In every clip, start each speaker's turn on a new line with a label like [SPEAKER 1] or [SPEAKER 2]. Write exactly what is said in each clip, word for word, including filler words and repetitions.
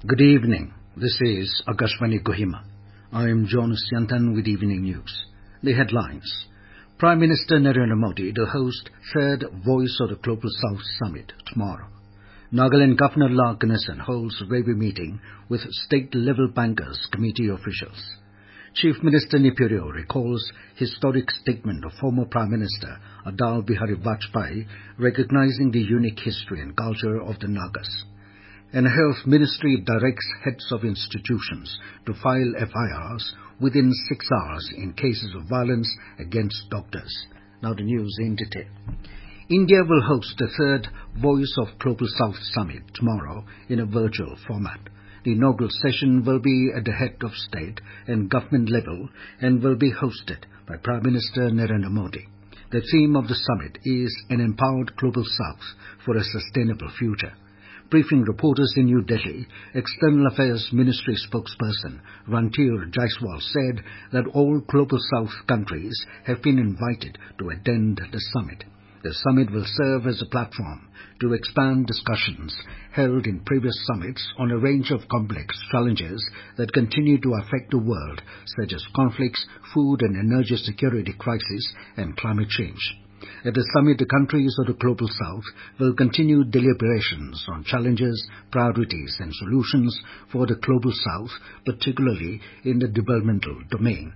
[SPEAKER 1] Good evening. This is Akashvani Kohima. I am Jonas Yantan with Evening News. The headlines. Prime Minister Narendra Modi to host third Voice of the Global South Summit tomorrow. Nagaland Governor La Ganesan holds a review meeting with state-level bankers committee officials. Chief Minister Nayipirro recalls historic statement of former Prime Minister Atal Bihari Vajpayee recognizing the unique history and culture of the Nagas. And Health Ministry directs heads of institutions to file F I Rs within six hours in cases of violence against doctors. Now the news in detail. India will host the third Voice of Global South Summit tomorrow in a virtual format. The inaugural session will be at the head of state and government level and will be hosted by Prime Minister Narendra Modi. The theme of the summit is an empowered global South for a sustainable future. Briefing reporters in New Delhi, External Affairs Ministry spokesperson Ranthir Jaiswal said that all Global South countries have been invited to attend the summit. The summit will serve as a platform to expand discussions held in previous summits on a range of complex challenges that continue to affect the world, such as conflicts, food and energy security crisis, and climate change. At the summit, the countries of the Global South will continue deliberations on challenges, priorities and solutions for the Global South, particularly in the developmental domain.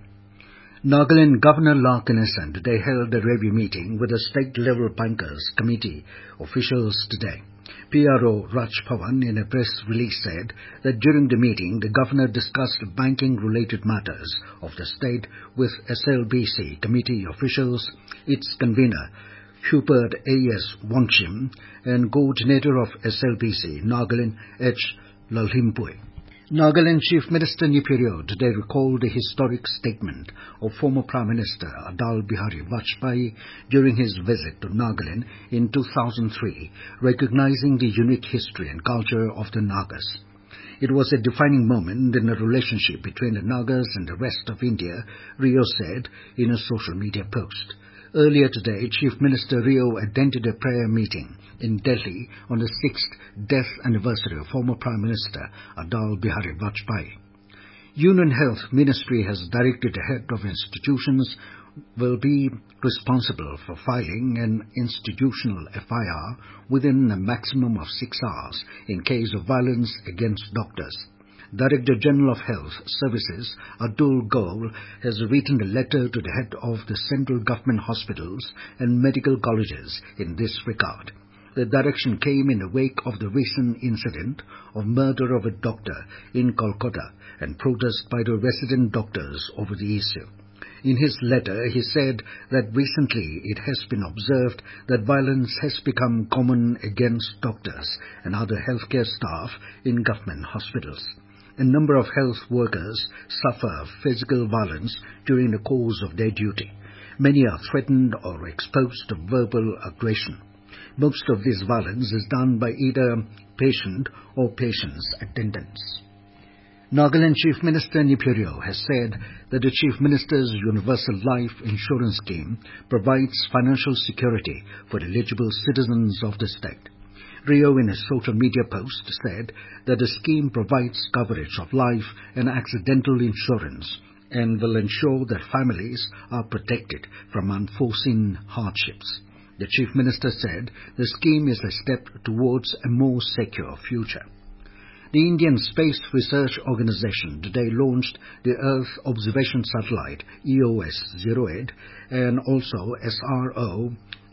[SPEAKER 1] Nagaland Governor La Ganesan today held a review meeting with the state-level bankers committee officials today. P R O Raj Pawan in a press release said that during the meeting the governor discussed banking-related matters of the state with S L B C committee officials, its convener Hubert A S Wangchim and coordinator of S L B C Nagaland H. Lalhimpui. Nagaland Chief Minister Nayipirro today recalled the historic statement of former Prime Minister Atal Bihari Vajpayee during his visit to Nagaland in two thousand three, recognizing the unique history and culture of the Nagas. It was a defining moment in the relationship between the Nagas and the rest of India, Rio said in a social media post. Earlier today, Chief Minister Rio attended a prayer meeting in Delhi on the sixth death anniversary of former Prime Minister Atal Bihari Vajpayee. Union Health Ministry has directed the head of institutions will be responsible for filing an institutional F I R within a maximum of six hours in case of violence against doctors. Director General of Health Services Atul Goel has written a letter to the head of the central government hospitals and medical colleges in this regard. The direction came in the wake of the recent incident of murder of a doctor in Kolkata and protest by the resident doctors over the issue. In his letter, he said that recently it has been observed that violence has become common against doctors and other healthcare staff in government hospitals. A number of health workers suffer physical violence during the course of their duty. Many are threatened or exposed to verbal aggression. Most of this violence is done by either patient or patient's attendants. Nagaland Chief Minister Nayipirro has said that the Chief Minister's Universal Life Insurance Scheme provides financial security for eligible citizens of the state. Rio in a social media post said that the scheme provides coverage of life and accidental insurance and will ensure that families are protected from unforeseen hardships. The Chief Minister said the scheme is a step towards a more secure future. The Indian Space Research Organisation today launched the Earth Observation Satellite E O S zero eight and also S R O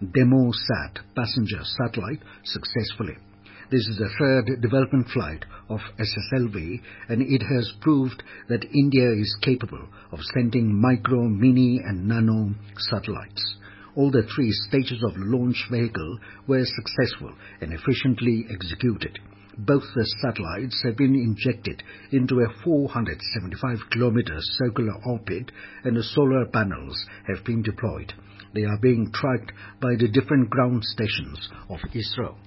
[SPEAKER 1] DemoSat passenger satellite successfully. This is the third development flight of S S L V and it has proved that India is capable of sending micro, mini and nano satellites. All the three stages of the launch vehicle were successful and efficiently executed. Both the satellites have been injected into a four hundred seventy-five kilometer circular orbit and the solar panels have been deployed. They are being tracked by the different ground stations of ISRO.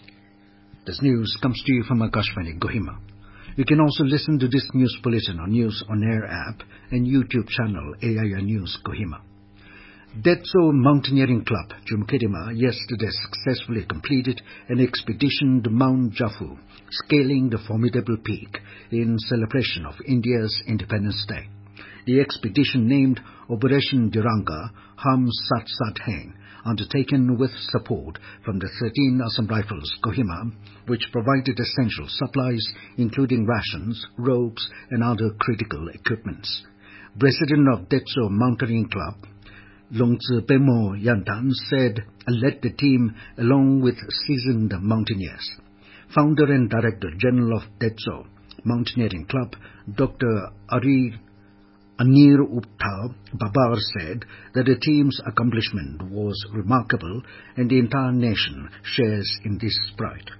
[SPEAKER 1] This news comes to you from Akashvani Kohima. You can also listen to this news bulletin on News On Air app and YouTube channel A I R News Kohima. Detso Mountaineering Club, Jumkedima, yesterday successfully completed an expedition to Mount Jafu, scaling the formidable peak in celebration of India's Independence Day. The expedition, named Operation Duranga Hum Sat Sat Hain, undertaken with support from the thirteen Assam Rifles, Kohima, which provided essential supplies including rations, ropes and other critical equipments. President of Detso Mountaineering Club, Longzi Pemo Yantan, said led the team along with seasoned mountaineers. Founder and Director General of Detso Mountaineering Club, Doctor Ari Anir Upta Babar, said that the team's accomplishment was remarkable and the entire nation shares in this pride.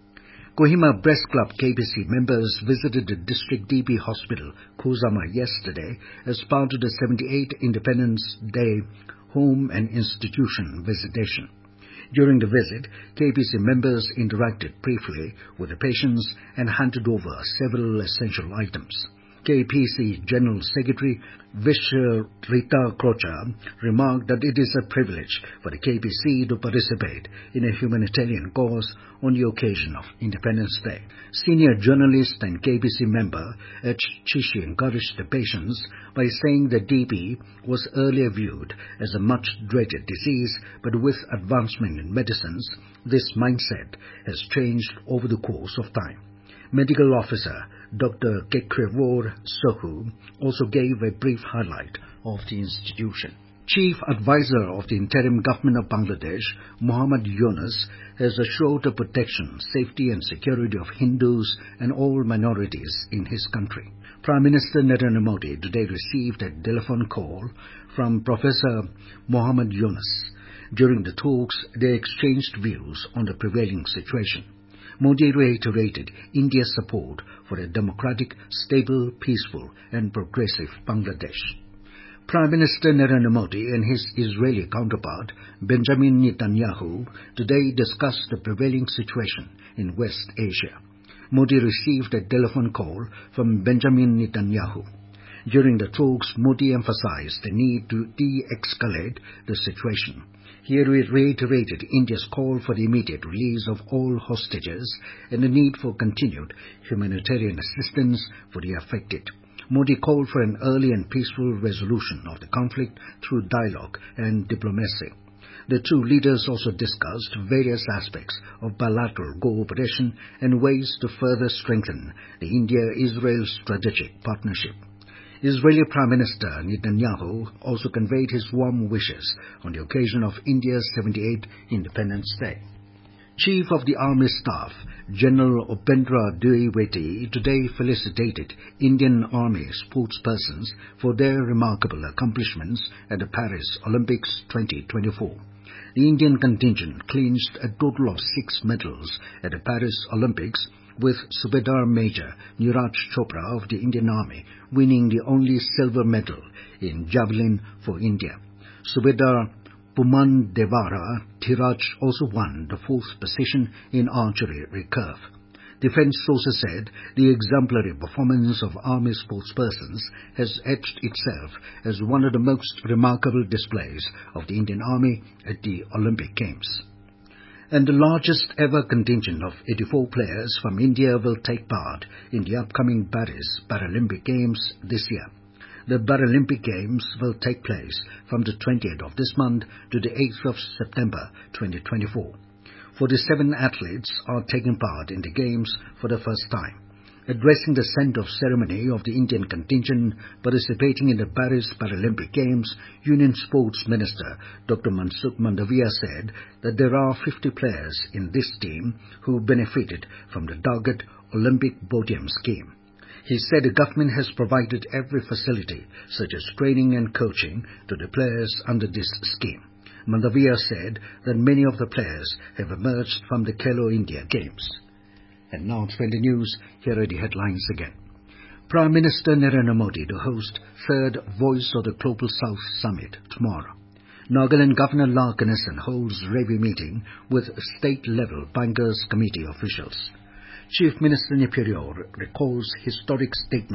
[SPEAKER 1] Kohima Breast Club K B C members visited the District D P Hospital, Kozama, yesterday as part of the seventy-eighth Independence Day Home and Institution visitation. During the visit, K B C members interacted briefly with the patients and handed over several essential items. K P C General Secretary Vishwa Rita Krocha remarked that it is a privilege for the K P C to participate in a humanitarian cause on the occasion of Independence Day. Senior journalist and K P C member H. Chishi encouraged the patients by saying that D P was earlier viewed as a much dreaded disease, but with advancement in medicines, this mindset has changed over the course of time. Medical Officer Doctor Kekrevor Sohu also gave a brief highlight of the institution. Chief Advisor of the Interim Government of Bangladesh, Muhammad Yunus, has assured the protection, safety and security of Hindus and all minorities in his country. Prime Minister Narendra Modi today received a telephone call from Professor Muhammad Yunus. During the talks, they exchanged views on the prevailing situation. Modi reiterated India's support for a democratic, stable, peaceful and progressive Bangladesh. Prime Minister Narendra Modi and his Israeli counterpart Benjamin Netanyahu today discussed the prevailing situation in West Asia. Modi received a telephone call from Benjamin Netanyahu. During the talks, Modi emphasized the need to de-escalate the situation. He reiterated India's call for the immediate release of all hostages and the need for continued humanitarian assistance for the affected. Modi called for an early and peaceful resolution of the conflict through dialogue and diplomacy. The two leaders also discussed various aspects of bilateral cooperation and ways to further strengthen the India-Israel strategic partnership. Israeli Prime Minister Netanyahu also conveyed his warm wishes on the occasion of India's seventy-eighth Independence Day. Chief of the Army Staff, General Upendra Dwivedi, today felicitated Indian Army sportspersons for their remarkable accomplishments at the Paris Olympics twenty twenty-four. The Indian contingent clinched a total of six medals at the Paris Olympics, with Subedar Major Neeraj Chopra of the Indian Army winning the only silver medal in javelin for India. Subedar Puman Devara Dhiraj also won the fourth position in archery recurve. Defence sources said the exemplary performance of Army sportspersons has etched itself as one of the most remarkable displays of the Indian Army at the Olympic Games. And the largest ever contingent of eighty-four players from India will take part in the upcoming Paris Paralympic Games this year. The Paralympic Games will take place from the twentieth of this month to the eighth of September twenty twenty-four. forty-seven athletes are taking part in the Games for the first time. Addressing the send-off ceremony of the Indian contingent participating in the Paris Paralympic Games, Union Sports Minister Doctor Mansukh Mandaviya said that there are fifty players in this team who benefited from the Target Olympic Podium scheme. He said the government has provided every facility, such as training and coaching, to the players under this scheme. Mandaviya said that many of the players have emerged from the Khelo India Games. And now to the news, here are the headlines again. Prime Minister Narendra Modi to host third Voice of the Global South Summit tomorrow. Nagaland Governor La Ganesan holds review meeting with state-level Bankers Committee officials. Chief Minister Nepior recalls historic statement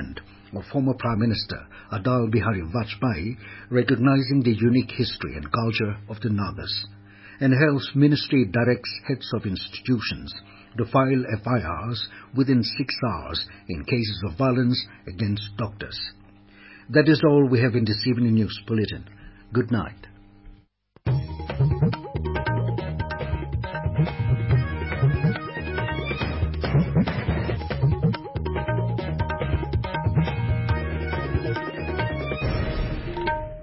[SPEAKER 1] of former Prime Minister Atal Bihari Vajpayee, recognizing the unique history and culture of the Nagas. And Health Ministry directs heads of institutions to file F I Rs within six hours in cases of violence against doctors. That is all we have in this evening news bulletin. Good night.